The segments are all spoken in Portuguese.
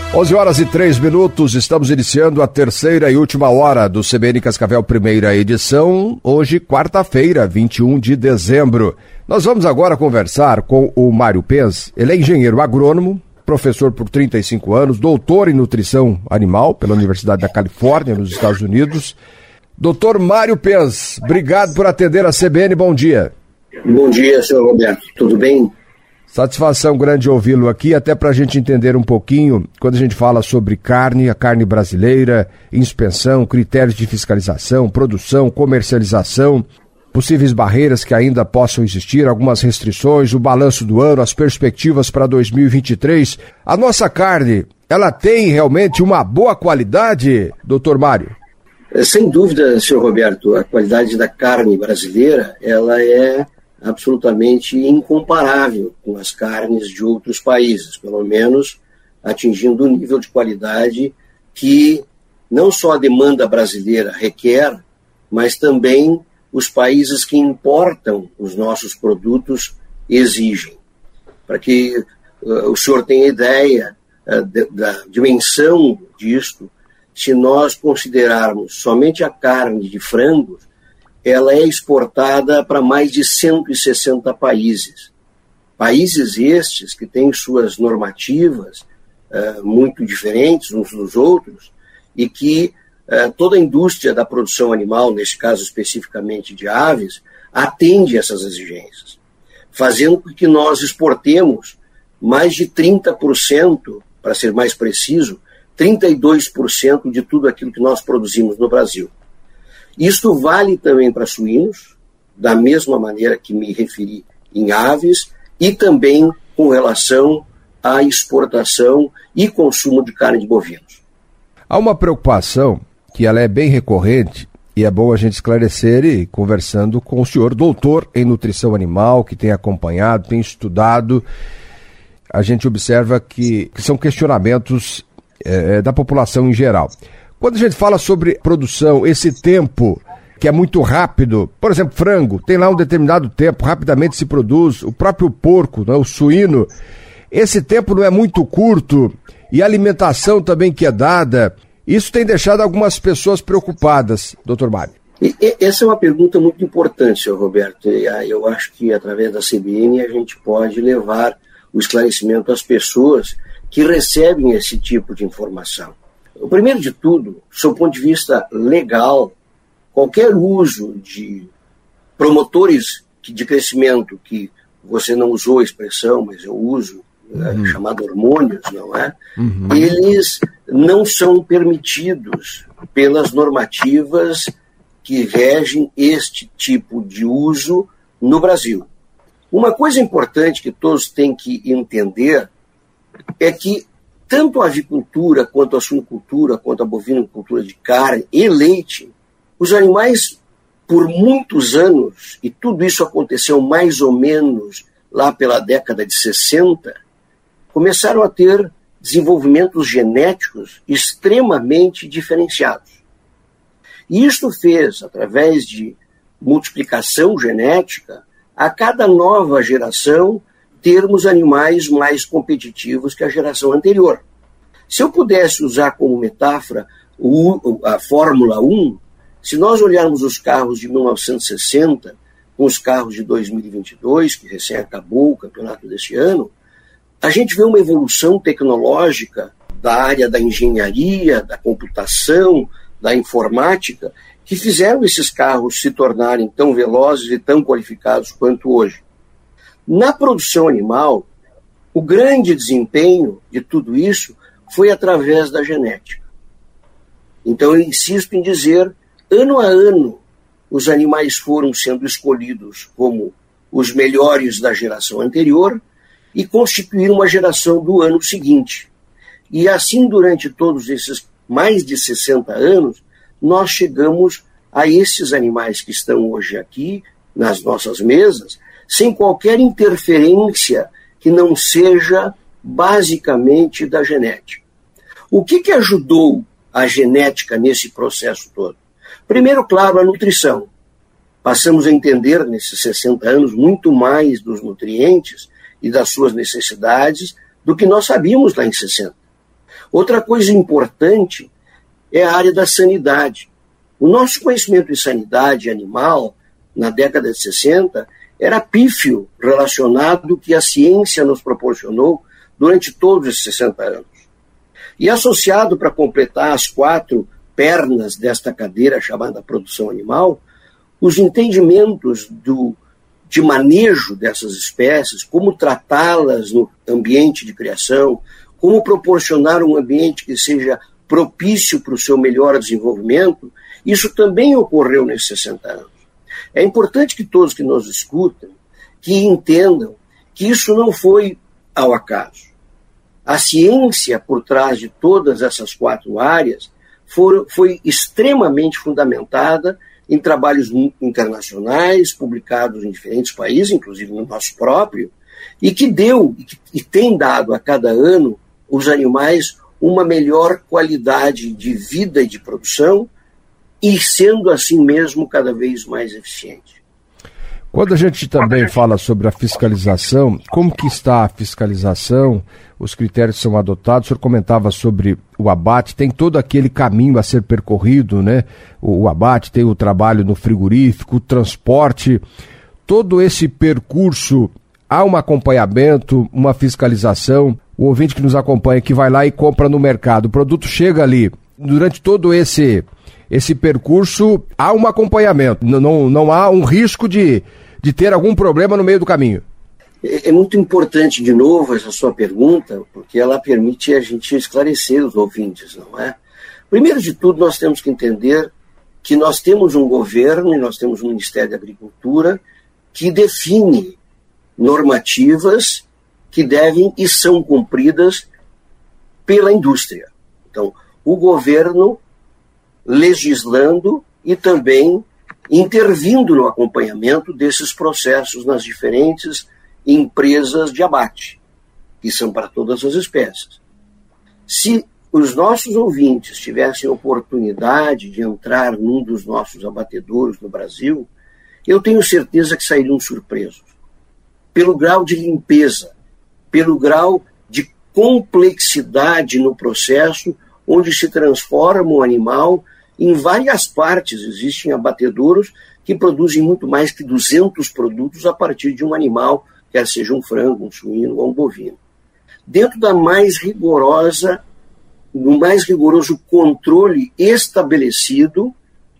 11h03, estamos iniciando a terceira e última hora do CBN Cascavel, primeira edição, hoje, quarta-feira, 21 de dezembro. Nós vamos agora conversar com o Mário Pens. Ele é engenheiro agrônomo, professor por 35 anos, doutor em nutrição animal pela Universidade da Califórnia, nos Estados Unidos. Doutor Mário Pens, obrigado por atender a CBN, bom dia. Bom dia, senhor Roberto, tudo bem? Satisfação grande ouvi-lo aqui, até para a gente entender um pouquinho, quando a gente fala sobre carne, a carne brasileira, inspeção, critérios de fiscalização, produção, comercialização, possíveis barreiras que ainda possam existir, algumas restrições, o balanço do ano, as perspectivas para 2023. A nossa carne, ela tem realmente uma boa qualidade, doutor Mário? Sem dúvida, senhor Roberto, a qualidade da carne brasileira, ela é absolutamente incomparável com as carnes de outros países, pelo menos atingindo o nível de qualidade que não só a demanda brasileira requer, mas também os países que importam os nossos produtos exigem. Para que o senhor tenha ideia da dimensão disto, se nós considerarmos somente a carne de frangos, ela é exportada para mais de 160 países. Países estes que têm suas normativas muito diferentes uns dos outros e que toda a indústria da produção animal, nesse caso especificamente de aves, atende essas exigências, fazendo com que nós exportemos mais de 30%, para ser mais preciso, 32% de tudo aquilo que nós produzimos no Brasil. Isto vale também para suínos, da mesma maneira que me referi em aves, e também com relação à exportação e consumo de carne de bovinos. Há uma preocupação que ela é bem recorrente, e é bom a gente esclarecer e conversando com o senhor, doutor em nutrição animal, que tem acompanhado, tem estudado. A gente observa que são questionamentos da população em geral. Quando a gente fala sobre produção, esse tempo que é muito rápido, por exemplo, frango, tem lá um determinado tempo, rapidamente se produz, o próprio porco, né, o suíno, esse tempo não é muito curto, e a alimentação também que é dada, isso tem deixado algumas pessoas preocupadas, doutor Mário. Essa é uma pergunta muito importante, senhor Roberto. Eu acho que através da CBN a gente pode levar o esclarecimento às pessoas que recebem esse tipo de informação. O primeiro de tudo, sob o ponto de vista legal, qualquer uso de promotores de crescimento, que você não usou a expressão, mas eu uso, chamado hormônios, não é? Eles não são permitidos pelas normativas que regem este tipo de uso no Brasil. Uma coisa importante que todos têm que entender é que tanto a avicultura, quanto a suinocultura, quanto a bovinocultura de carne e leite, os animais, por muitos anos, e tudo isso aconteceu mais ou menos lá pela década de 60, começaram a ter desenvolvimentos genéticos extremamente diferenciados. E isto fez, através de multiplicação genética, a cada nova geração termos animais mais competitivos que a geração anterior. Se eu pudesse usar como metáfora a Fórmula 1, se nós olharmos os carros de 1960 com os carros de 2022, que recém acabou o campeonato deste ano, a gente vê uma evolução tecnológica da área da engenharia, da computação, da informática, que fizeram esses carros se tornarem tão velozes e tão qualificados quanto hoje. Na produção animal, o grande desempenho de tudo isso foi através da genética. Então eu insisto em dizer, ano a ano, os animais foram sendo escolhidos como os melhores da geração anterior e constituíram uma geração do ano seguinte. E assim, durante todos esses mais de 60 anos, nós chegamos a esses animais que estão hoje aqui, nas nossas mesas, sem qualquer interferência que não seja basicamente da genética. O que ajudou a genética nesse processo todo? Primeiro, claro, a nutrição. Passamos a entender, nesses 60 anos, muito mais dos nutrientes e das suas necessidades do que nós sabíamos lá em 60. Outra coisa importante é a área da sanidade. O nosso conhecimento em sanidade animal, na década de 60, era pífio relacionado ao que a ciência nos proporcionou durante todos esses 60 anos. E associado, para completar as 4 pernas desta cadeira chamada produção animal, os entendimentos de manejo dessas espécies, como tratá-las no ambiente de criação, como proporcionar um ambiente que seja propício para o seu melhor desenvolvimento, isso também ocorreu nesses 60 anos. É importante que todos que nos escutam, que entendam que isso não foi ao acaso. A ciência por trás de todas essas 4 áreas foi extremamente fundamentada em trabalhos internacionais, publicados em diferentes países, inclusive no nosso próprio, e que deu e tem dado a cada ano os animais uma melhor qualidade de vida e de produção, e sendo assim mesmo cada vez mais eficiente. Quando a gente também fala sobre a fiscalização, como que está a fiscalização, os critérios são adotados, o senhor comentava sobre o abate, tem todo aquele caminho a ser percorrido, né? O abate, tem o trabalho no frigorífico, o transporte, todo esse percurso, há um acompanhamento, uma fiscalização, o ouvinte que nos acompanha, que vai lá e compra no mercado, o produto chega ali, durante todo esse percurso, há um acompanhamento, não há um risco de ter algum problema no meio do caminho. É muito importante, de novo, essa sua pergunta, porque ela permite a gente esclarecer os ouvintes, não é? Primeiro de tudo, nós temos que entender que nós temos um governo e nós temos um Ministério da Agricultura que define normativas que devem e são cumpridas pela indústria. Então, o governo legislando e também intervindo no acompanhamento desses processos nas diferentes empresas de abate, que são para todas as espécies. Se os nossos ouvintes tivessem oportunidade de entrar num dos nossos abatedouros no Brasil, eu tenho certeza que sairiam surpresos. Pelo grau de limpeza, pelo grau de complexidade no processo, onde se transforma o animal em várias partes. Existem abatedouros que produzem muito mais que 200 produtos a partir de um animal, quer seja um frango, um suíno ou um bovino. Dentro do mais rigoroso controle estabelecido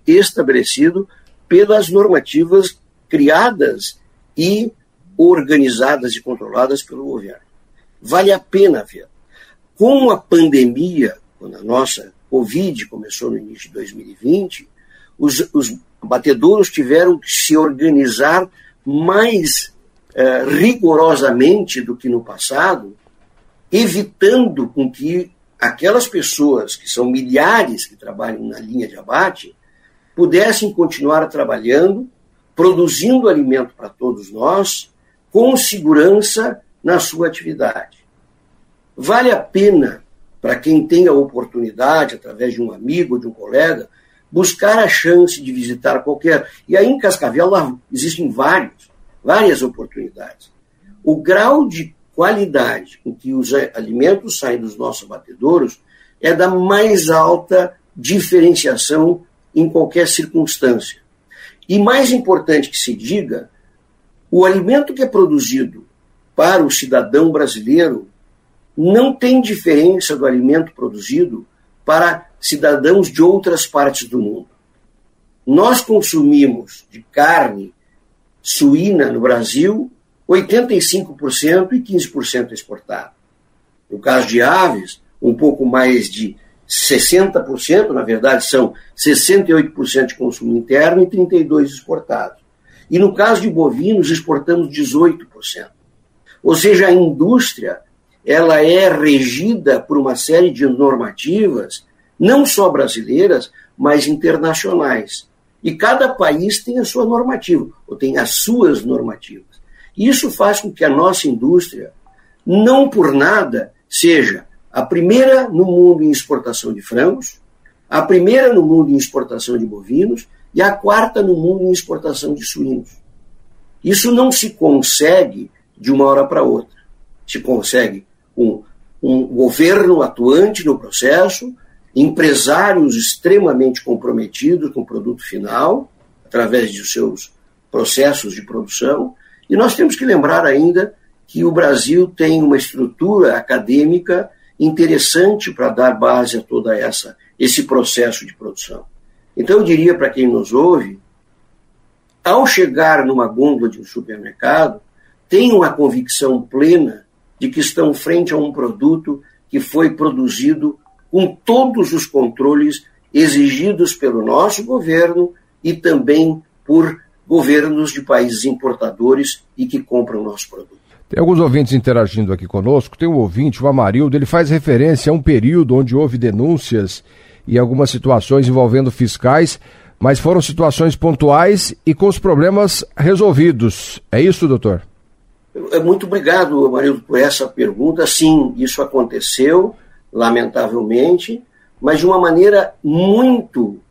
pelas normativas criadas e organizadas e controladas pelo governo. Vale a pena ver. Com a pandemia, quando a nossa Covid começou no início de 2020, os abatedouros tiveram que se organizar mais rigorosamente do que no passado, evitando com que aquelas pessoas, que são milhares que trabalham na linha de abate, pudessem continuar trabalhando, produzindo alimento para todos nós, com segurança na sua atividade. Vale a pena, para quem tem a oportunidade, através de um amigo ou de um colega, buscar a chance de visitar qualquer... E aí em Cascavel lá existem várias oportunidades. O grau de qualidade com que os alimentos saem dos nossos abatedouros é da mais alta diferenciação em qualquer circunstância. E mais importante que se diga, o alimento que é produzido para o cidadão brasileiro não tem diferença do alimento produzido para cidadãos de outras partes do mundo. Nós consumimos de carne suína no Brasil 85% e 15% exportado. No caso de aves, um pouco mais de 60%, na verdade são 68% de consumo interno e 32% exportado. E no caso de bovinos, exportamos 18%. Ou seja, a indústria ela é regida por uma série de normativas, não só brasileiras, mas internacionais. E cada país tem a sua normativa, ou tem as suas normativas. Isso faz com que a nossa indústria, não por nada, seja a primeira no mundo em exportação de frangos, a primeira no mundo em exportação de bovinos e a quarta no mundo em exportação de suínos. Isso não se consegue de uma hora para outra. Se consegue com um governo atuante no processo, empresários extremamente comprometidos com o produto final, através de seus processos de produção, e nós temos que lembrar ainda que o Brasil tem uma estrutura acadêmica interessante para dar base a toda esse processo de produção. Então eu diria para quem nos ouve, ao chegar numa gôndola de um supermercado, tenham a convicção plena de que estão frente a um produto que foi produzido com todos os controles exigidos pelo nosso governo e também por governos de países importadores e que compram o nosso produto. Tem alguns ouvintes interagindo aqui conosco. Tem um ouvinte, o Amarildo, ele faz referência a um período onde houve denúncias e algumas situações envolvendo fiscais, mas foram situações pontuais e com os problemas resolvidos. É isso, doutor? Muito obrigado, Amarildo, por essa pergunta. Sim, isso aconteceu, lamentavelmente, mas de uma maneira muito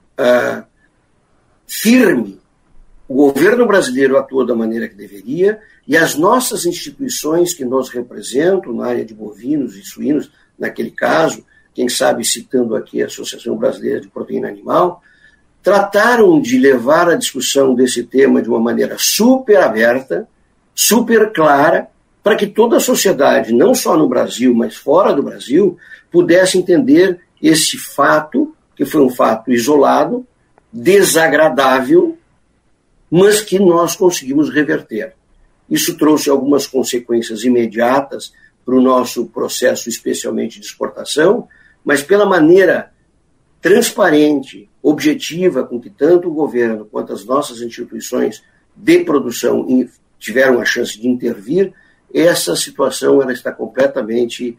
firme. O governo brasileiro atuou da maneira que deveria e as nossas instituições que nos representam na área de bovinos e suínos, naquele caso, quem sabe citando aqui a Associação Brasileira de Proteína Animal, trataram de levar a discussão desse tema de uma maneira super aberta, super clara, para que toda a sociedade, não só no Brasil, mas fora do Brasil, pudesse entender esse fato, que foi um fato isolado, desagradável, mas que nós conseguimos reverter. Isso trouxe algumas consequências imediatas para o nosso processo, especialmente de exportação, mas pela maneira transparente, objetiva, com que tanto o governo quanto as nossas instituições de produção tiveram a chance de intervir, essa situação ela está completamente,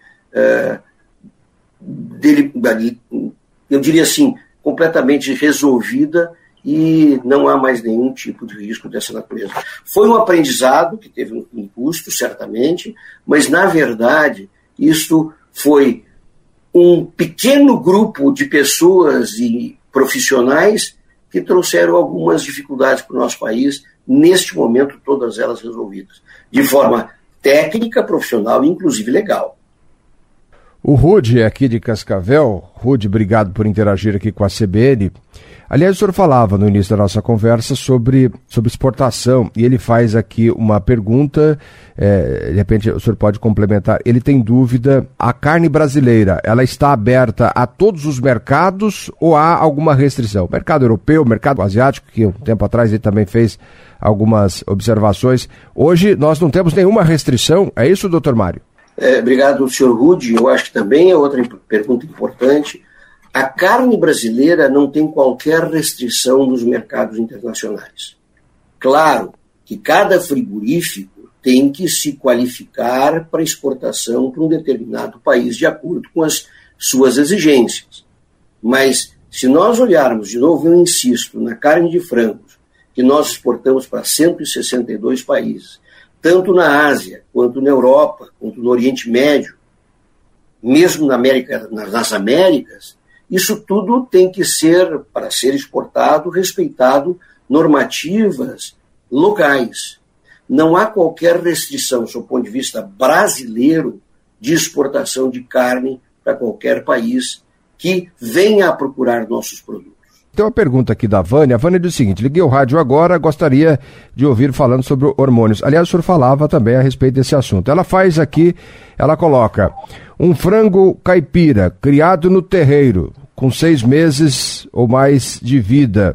eu diria assim, completamente resolvida e não há mais nenhum tipo de risco dessa natureza. Foi um aprendizado que teve um custo, certamente, mas, na verdade, isso foi um pequeno grupo de pessoas e profissionais que trouxeram algumas dificuldades para o nosso país, neste momento, todas elas resolvidas, de forma técnica, profissional e, inclusive, legal. O Rude é aqui de Cascavel. Rude, obrigado por interagir aqui com a CBN. Aliás, o senhor falava no início da nossa conversa sobre exportação, e ele faz aqui uma pergunta, de repente o senhor pode complementar. Ele tem dúvida, a carne brasileira, ela está aberta a todos os mercados ou há alguma restrição? Mercado europeu, mercado asiático, que um tempo atrás ele também fez algumas observações. Hoje nós não temos nenhuma restrição, é isso, doutor Mário? Obrigado, senhor Rude. Eu acho que também é outra pergunta importante. A carne brasileira não tem qualquer restrição nos mercados internacionais. Claro que cada frigorífico tem que se qualificar para exportação para um determinado país de acordo com as suas exigências. Mas se nós olharmos, de novo eu insisto, na carne de frangos, que nós exportamos para 162 países, tanto na Ásia, quanto na Europa, quanto no Oriente Médio, mesmo nas Américas, isso tudo tem que ser, para ser exportado, respeitado normativas locais. Não há qualquer restrição, sob o ponto de vista brasileiro, de exportação de carne para qualquer país que venha a procurar nossos produtos. Tem uma pergunta aqui da Vânia. A Vânia diz o seguinte: liguei o rádio agora, gostaria de ouvir falando sobre hormônios. Aliás, o senhor falava também a respeito desse assunto. Ela faz aqui, ela coloca um frango caipira criado no terreiro, com 6 meses ou mais de vida,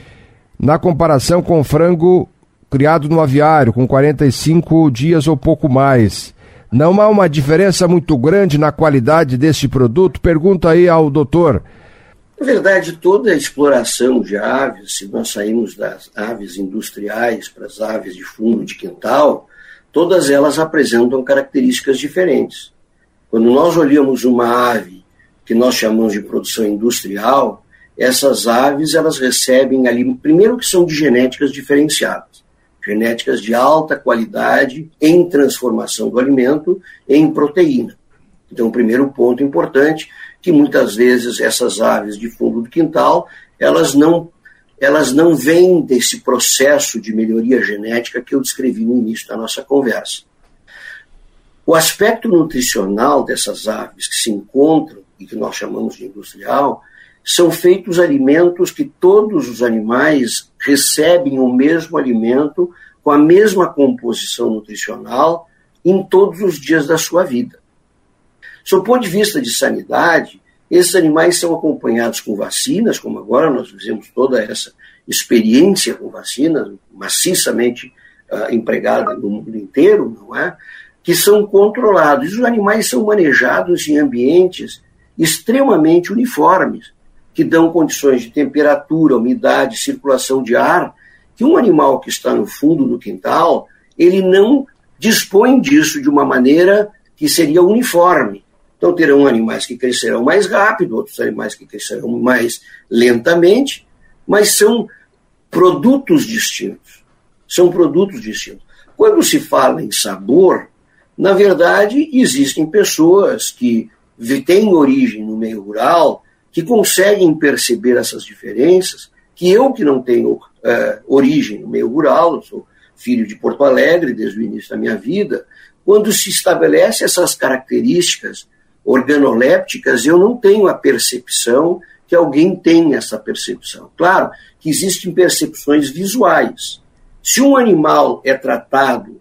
na comparação com o frango criado no aviário, com 45 dias ou pouco mais. Não há uma diferença muito grande na qualidade desse produto? Pergunta aí ao doutor. Na verdade, toda a exploração de aves, se nós saímos das aves industriais para as aves de fundo de quintal, todas elas apresentam características diferentes. Quando nós olhamos uma ave que nós chamamos de produção industrial, essas aves elas recebem ali, primeiro que são de genéticas diferenciadas, genéticas de alta qualidade em transformação do alimento em proteína. Então, o primeiro ponto importante, que muitas vezes essas aves de fundo do quintal, elas não vêm desse processo de melhoria genética que eu descrevi no início da nossa conversa. O aspecto nutricional dessas aves que se encontram e que nós chamamos de industrial são feitos alimentos que todos os animais recebem o mesmo alimento com a mesma composição nutricional em todos os dias da sua vida. Sob o ponto de vista de sanidade, esses animais são acompanhados com vacinas, como agora nós fizemos toda essa experiência com vacinas, maciçamente empregada no mundo inteiro, não é? Que são controlados. E os animais são manejados em ambientes extremamente uniformes, que dão condições de temperatura, umidade, circulação de ar, que um animal que está no fundo do quintal, ele não dispõe disso de uma maneira que seria uniforme. Então terão animais que crescerão mais rápido, outros animais que crescerão mais lentamente, mas são produtos distintos. São produtos distintos. Quando se fala em sabor, na verdade, existem pessoas que têm origem no meio rural, que conseguem perceber essas diferenças, que eu que não tenho origem no meio rural, eu sou filho de Porto Alegre desde o início da minha vida, quando se estabelece essas características organolépticas, eu não tenho a percepção que alguém tem essa percepção. Claro que existem percepções visuais. Se um animal é tratado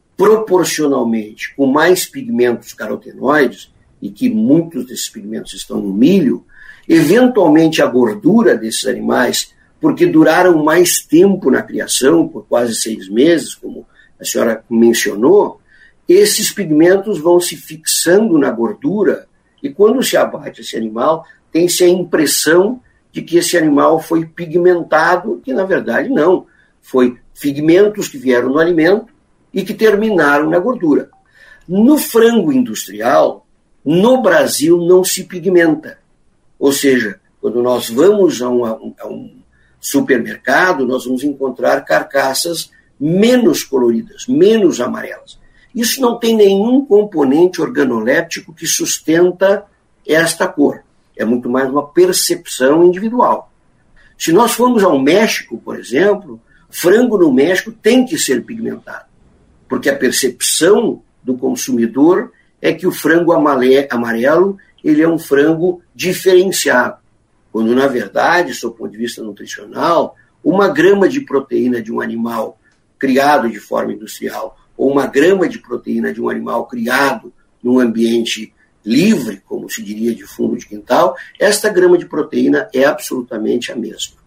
proporcionalmente com mais pigmentos carotenoides, e que muitos desses pigmentos estão no milho, eventualmente a gordura desses animais, porque duraram mais tempo na criação, por quase 6 meses, como a senhora mencionou, esses pigmentos vão se fixando na gordura, e quando se abate esse animal, tem-se a impressão de que esse animal foi pigmentado, que na verdade não. Foi pigmentos que vieram no alimento e que terminaram na gordura. No frango industrial, no Brasil não se pigmenta. Ou seja, quando nós vamos a um supermercado, nós vamos encontrar carcaças menos coloridas, menos amarelas. Isso não tem nenhum componente organoléptico que sustenta esta cor. É muito mais uma percepção individual. Se nós formos ao México, por exemplo, frango no México tem que ser pigmentado, porque a percepção do consumidor é que o frango amarelo ele é um frango diferenciado, quando, na verdade, sob o ponto de vista nutricional, 1 grama de proteína de um animal criado de forma industrial ou 1 grama de proteína de um animal criado num ambiente livre, como se diria de fundo de quintal, esta grama de proteína é absolutamente a mesma.